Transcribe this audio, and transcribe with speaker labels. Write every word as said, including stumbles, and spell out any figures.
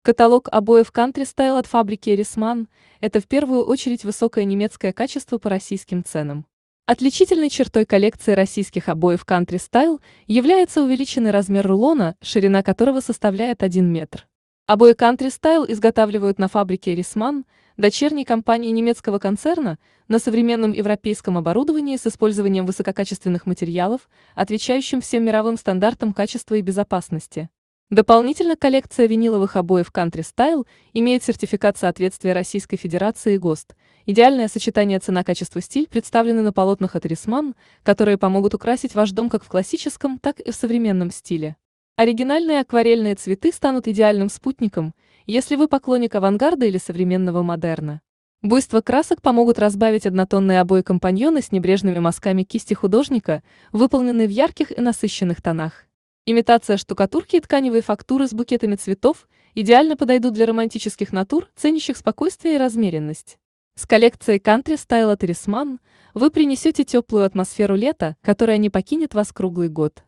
Speaker 1: Каталог обоев Country Style от фабрики Эрисман– это в первую очередь высокое немецкое качество по российским ценам. Отличительной чертой коллекции российских обоев Country Style является увеличенный размер рулона, ширина которого составляет один метр. Обои Country Style изготавливают на фабрике Эрисман, дочерней компании немецкого концерна, на современном европейском оборудовании с использованием высококачественных материалов, отвечающим всем мировым стандартам качества и безопасности. Дополнительно коллекция виниловых обоев Country Style имеет сертификат соответствия Российской Федерации и ГОСТ. Идеальное сочетание цена-качество-стиль представлены на полотнах от Эрисман, которые помогут украсить ваш дом как в классическом, так и в современном стиле. Оригинальные акварельные цветы станут идеальным спутником, если вы поклонник авангарда или современного модерна. Буйство красок помогут разбавить однотонные обои-компаньоны с небрежными мазками кисти художника, выполненные в ярких и насыщенных тонах. Имитация штукатурки и тканевые фактуры с букетами цветов идеально подойдут для романтических натур, ценящих спокойствие и размеренность. С коллекцией Country Style от Эрисман вы принесете теплую атмосферу лета, которая не покинет вас круглый год.